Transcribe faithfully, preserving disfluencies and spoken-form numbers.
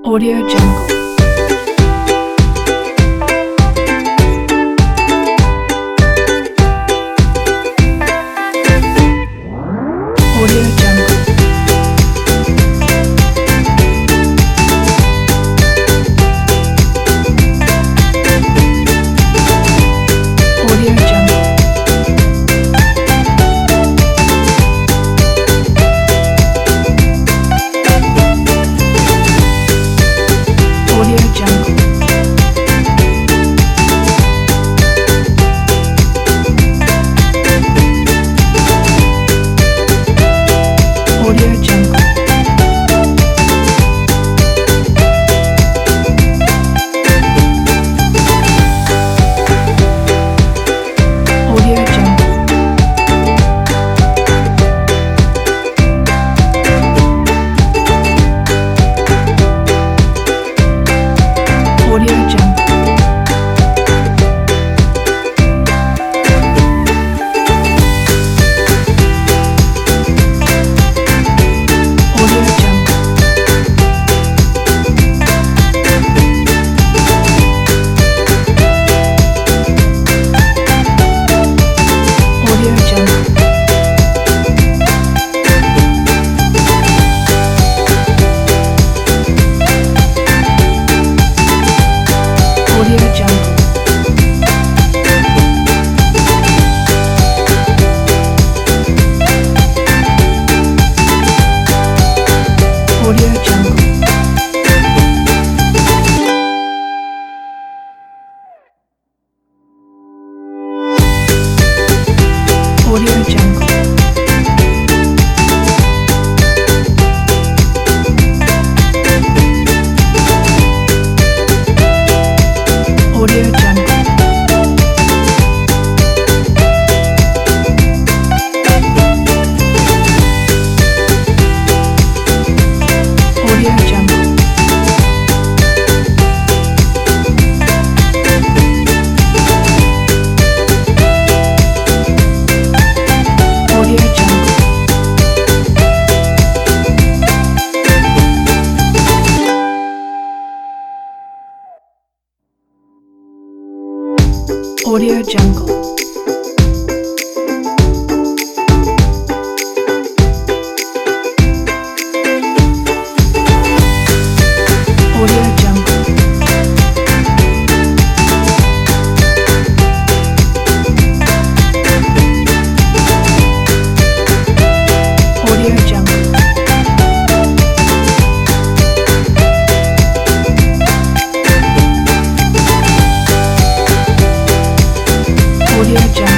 Audio Jungle. Audio Jungle. Audio Jungle. Audio Jungle. Audio Jungle. Audio Jungle. Audio Jungle. Audio Jungle. Audio Jungle. Audio Jungle. Audio Jungle. Audio Jungle. Audio Jungle. Audio Jungle. Audio Jungle. Audio Jungle. Audio Jungle. Audio Jungle. Audio Jungle.